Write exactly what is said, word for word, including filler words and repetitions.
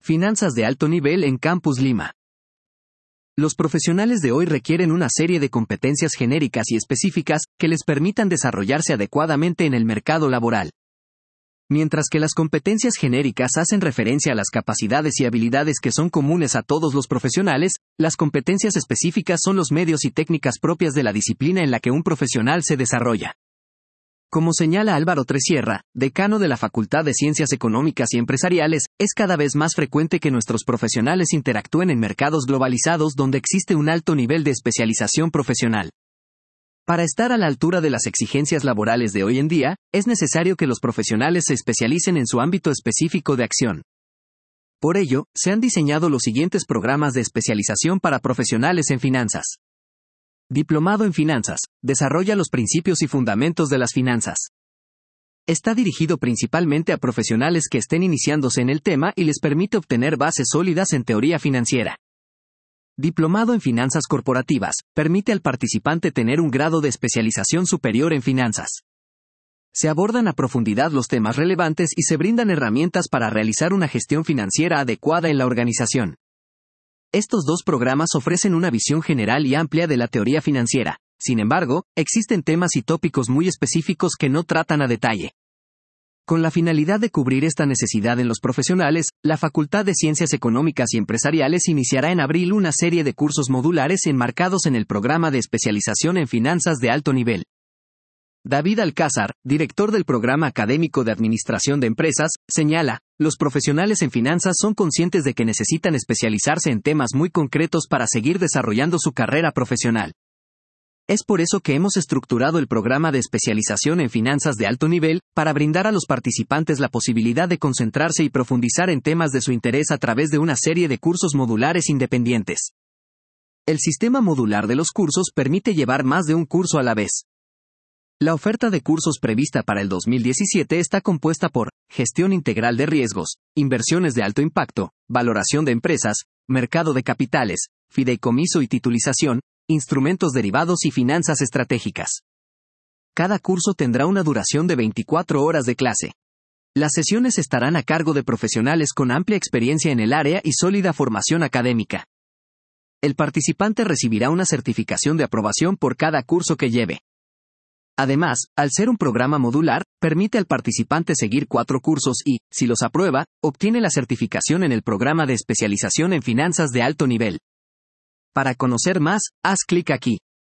Finanzas de alto nivel en Campus Lima. Los profesionales de hoy requieren una serie de competencias genéricas y específicas que les permitan desarrollarse adecuadamente en el mercado laboral. Mientras que las competencias genéricas hacen referencia a las capacidades y habilidades que son comunes a todos los profesionales, las competencias específicas son los medios y técnicas propias de la disciplina en la que un profesional se desarrolla. Como señala Álvaro Tresierra, decano de la Facultad de Ciencias Económicas y Empresariales, es cada vez más frecuente que nuestros profesionales interactúen en mercados globalizados donde existe un alto nivel de especialización profesional. Para estar a la altura de las exigencias laborales de hoy en día, es necesario que los profesionales se especialicen en su ámbito específico de acción. Por ello, se han diseñado los siguientes programas de especialización para profesionales en finanzas. Diplomado en Finanzas. Desarrolla los principios y fundamentos de las finanzas. Está dirigido principalmente a profesionales que estén iniciándose en el tema y les permite obtener bases sólidas en teoría financiera. Diplomado en Finanzas Corporativas. Permite al participante tener un grado de especialización superior en finanzas. Se abordan a profundidad los temas relevantes y se brindan herramientas para realizar una gestión financiera adecuada en la organización. Estos dos programas ofrecen una visión general y amplia de la teoría financiera. Sin embargo, existen temas y tópicos muy específicos que no tratan a detalle. Con la finalidad de cubrir esta necesidad en los profesionales, la Facultad de Ciencias Económicas y Empresariales iniciará en abril una serie de cursos modulares enmarcados en el programa de especialización en finanzas de alto nivel. David Alcázar, director del Programa Académico de Administración de Empresas, señala, los profesionales en finanzas son conscientes de que necesitan especializarse en temas muy concretos para seguir desarrollando su carrera profesional. Es por eso que hemos estructurado el programa de especialización en finanzas de alto nivel, para brindar a los participantes la posibilidad de concentrarse y profundizar en temas de su interés a través de una serie de cursos modulares independientes. El sistema modular de los cursos permite llevar más de un curso a la vez. La oferta de cursos prevista para el dos mil diecisiete está compuesta por Gestión Integral de Riesgos, Inversiones de Alto Impacto, Valoración de Empresas, Mercado de Capitales, Fideicomiso y Titulización, Instrumentos Derivados y Finanzas Estratégicas. Cada curso tendrá una duración de veinticuatro horas de clase. Las sesiones estarán a cargo de profesionales con amplia experiencia en el área y sólida formación académica. El participante recibirá una certificación de aprobación por cada curso que lleve. Además, al ser un programa modular, permite al participante seguir cuatro cursos y, si los aprueba, obtiene la certificación en el programa de especialización en finanzas de alto nivel. Para conocer más, haz clic aquí.